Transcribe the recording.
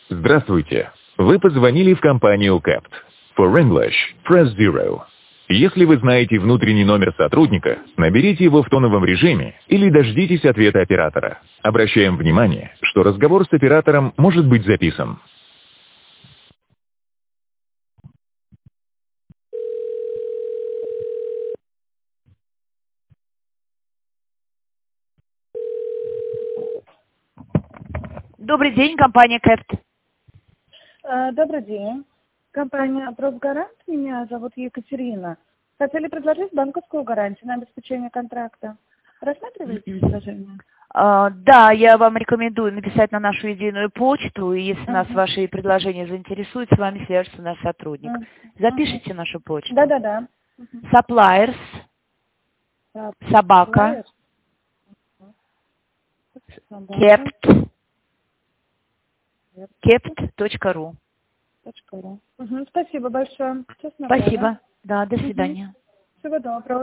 Здравствуйте. Вы позвонили в компанию CAPT. For English, press 0. Если вы знаете внутренний номер сотрудника, наберите его в тоновом режиме или дождитесь ответа оператора. Обращаем внимание, что разговор с оператором может быть записан. Добрый день, компания CAPT. Добрый день. Компания «Профгарант». Меня зовут Екатерина. Хотели предложить банковскую гарантию на обеспечение контракта. Рассматриваете предложение? Да, я вам рекомендую написать на нашу единую почту, и если нас ваши предложения заинтересуют, с вами свяжется наш сотрудник. Запишите нашу почту. Да. Suppliers, собака, kept.ru. Спасибо большое. Спасибо. Да, до свидания. Всего доброго.